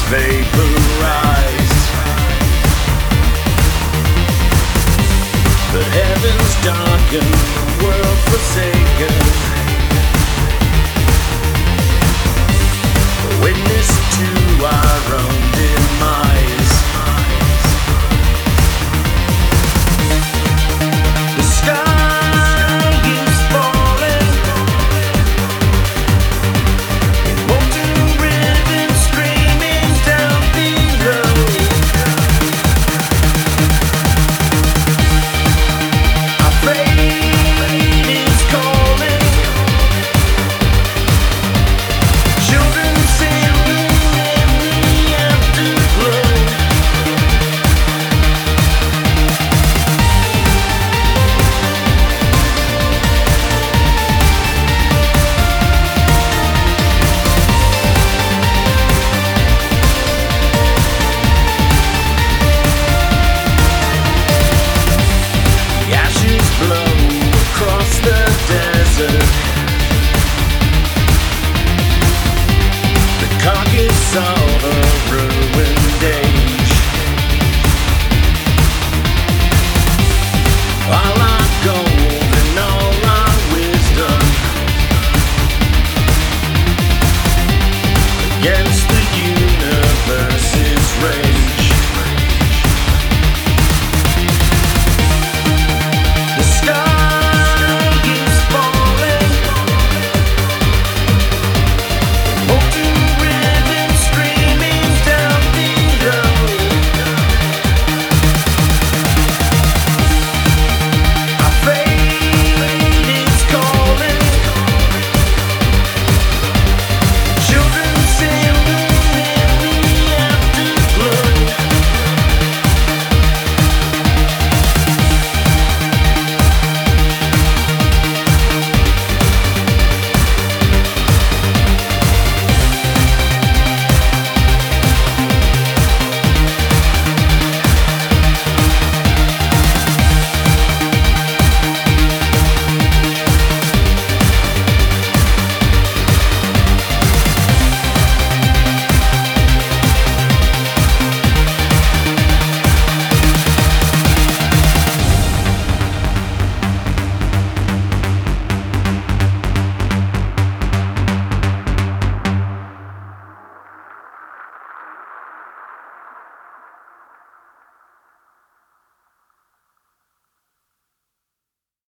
vaporized. The heavens darken, the world forsaken. Witness to our own demise. The sky is falling in molten ribbons screaming down below. Our fate is calling. Children singing in the afterglow. The ashes blow across the desert. The carcass of a ruined age. All our gold and all our wisdom against the